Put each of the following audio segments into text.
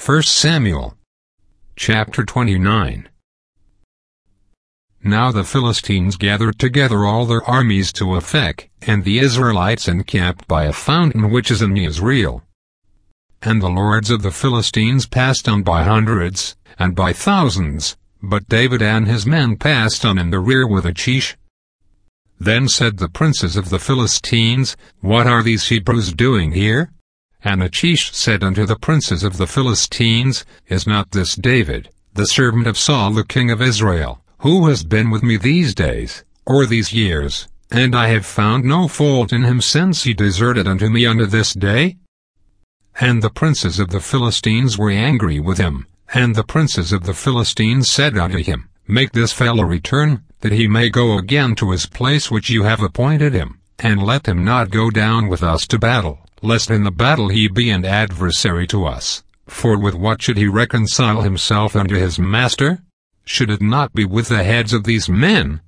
1 Samuel chapter 29. Now the Philistines gathered together all their armies to Aphek, and the Israelites encamped by a fountain which is in Jezreel. And the lords of the Philistines passed on by hundreds, and by thousands, but David and his men passed on in the rear with Achish. Then said the princes of the Philistines, What are these Hebrews doing here? And Achish said unto the princes of the Philistines, Is not this David, the servant of Saul the king of Israel, who has been with me these days, or these years, and I have found no fault in him since he deserted unto me unto this day? And the princes of the Philistines were angry with him, and the princes of the Philistines said unto him, Make this fellow return, that he may go again to his place which you have appointed him, and let him not go down with us to battle, lest in the battle he be an adversary to us. For with what should he reconcile himself unto his master? Should it not be with the heads of these men?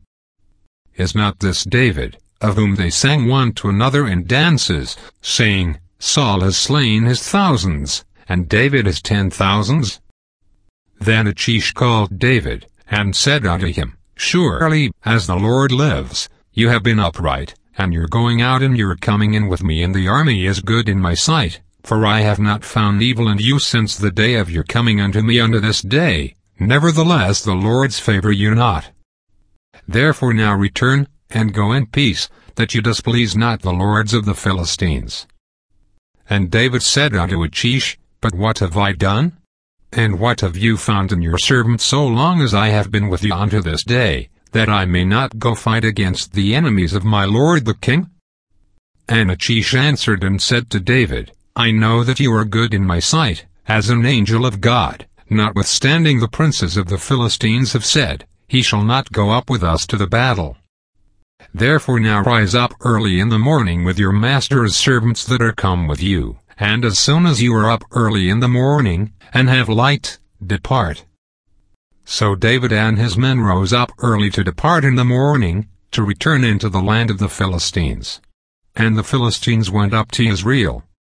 Is not this David, of whom they sang one to another in dances, saying, Saul has slain his thousands, and David his 10,000s? Then Achish called David, and said unto him, Surely, as the Lord lives, you have been upright, and your going out and your coming in with me in the army is good in my sight, for I have not found evil in you since the day of your coming unto me unto this day. Nevertheless the Lord's favor you not. Therefore now return, and go in peace, that you displease not the lords of the Philistines. And David said unto Achish, But what have I done? And what have you found in your servant so long as I have been with you unto this day, that I may not go fight against the enemies of my lord the king? And Achish answered and said to David, I know that you are good in my sight, as an angel of God, notwithstanding the princes of the Philistines have said, He shall not go up with us to the battle. Therefore now rise up early in the morning with your master's servants that are come with you, and as soon as you are up early in the morning, and have light, depart. So David and his men rose up early to depart in the morning, to return into the land of the Philistines. And the Philistines went up to Jezreel,